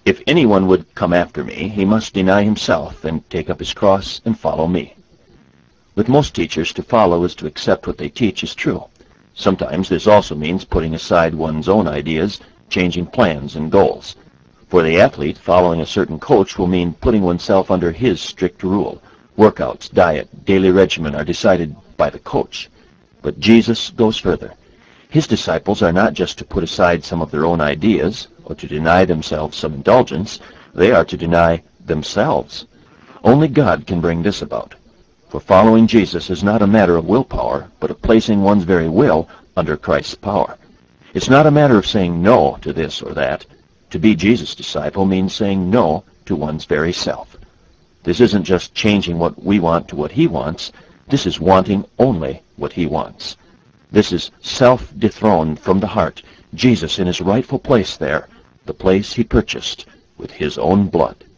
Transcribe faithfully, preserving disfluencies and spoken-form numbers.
If anyone would come after me, he must deny himself and take up his cross and follow me. With most teachers, to follow is to accept what they teach is true. Sometimes this also means putting aside one's own ideas, changing plans and goals. For the athlete, following a certain coach will mean putting oneself under his strict rule. Workouts, diet, daily regimen are decided by the coach. But Jesus goes further. His disciples are not just to put aside some of their own ideas or to deny themselves some indulgence. They are to deny themselves. Only God can bring this about. For following Jesus is not a matter of willpower, but of placing one's very will under Christ's power. It's not a matter of saying no to this or that. To be Jesus' disciple means saying no to one's very self. This isn't just changing what we want to what he wants. This is wanting only what he wants. This is self-dethroned from the heart, Jesus in his rightful place there, the place he purchased with his own blood.